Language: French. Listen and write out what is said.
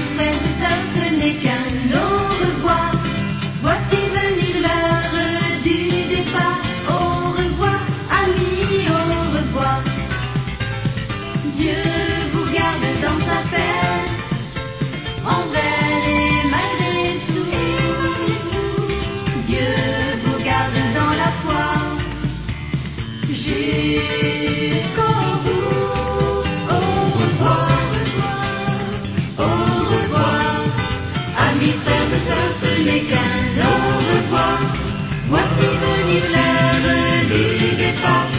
frères et sœurs, ce n'est qu'un au revoir. Voici venir l'heure du départ. Au revoir, amis, au revoir. Dieu vous garde dans sa paix, envers et malgré tout. Dieu vous garde dans la foi, jusqu'au bout. Au revoir, au revoir. Amis, frères et sœurs, ce n'est qu'un au revoir. Voici venir l'heure du départ.